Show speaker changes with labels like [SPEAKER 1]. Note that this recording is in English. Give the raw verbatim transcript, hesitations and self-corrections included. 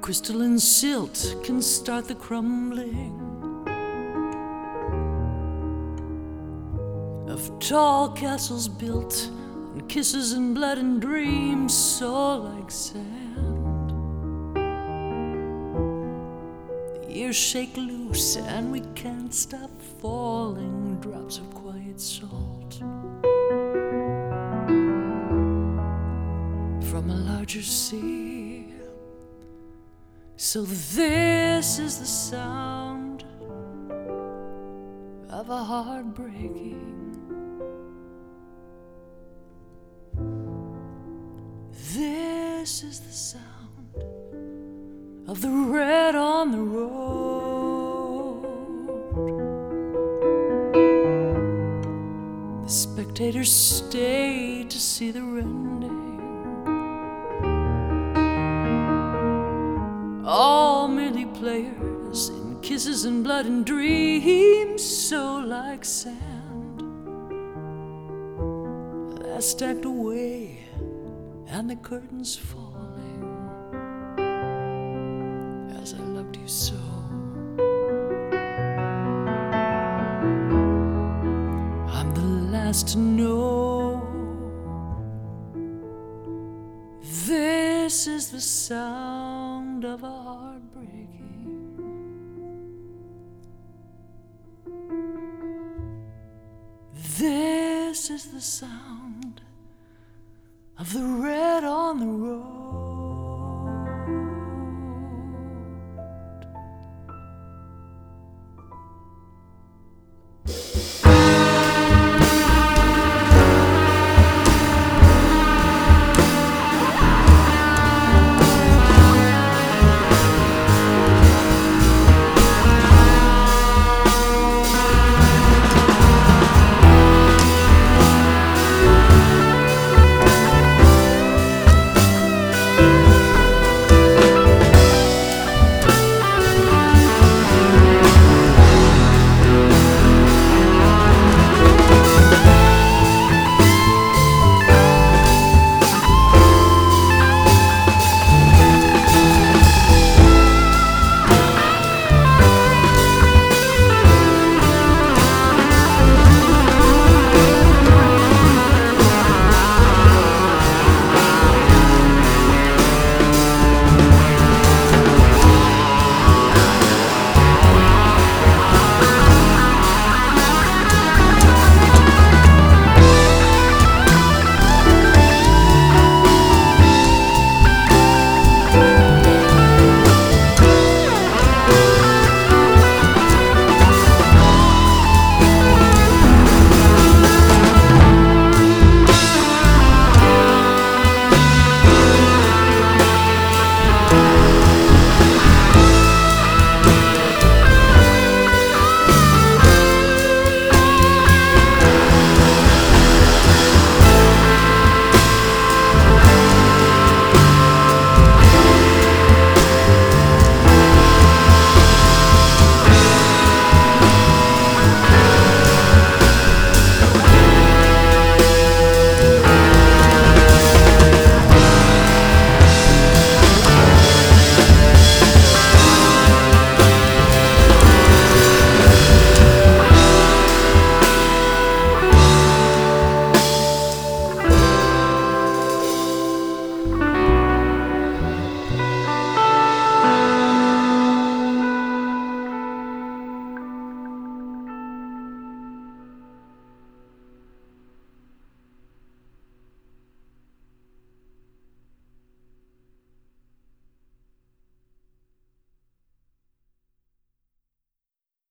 [SPEAKER 1] crystalline silt can start the crumbling of tall castles built on kisses and blood and dreams so like sand. The years shake loose and we can't stop falling, drops of quiet salt from a larger sea. So this is the sound of a heart breaking. This is the sound of the red on the road. The spectators stay to see the rending. All merely players in kisses and blood and dreams so like sand. They're stacked away and the curtains falling as I loved you so. I'm the last to know. This is the sound of a heart breaking. This is the sound of the red on the road.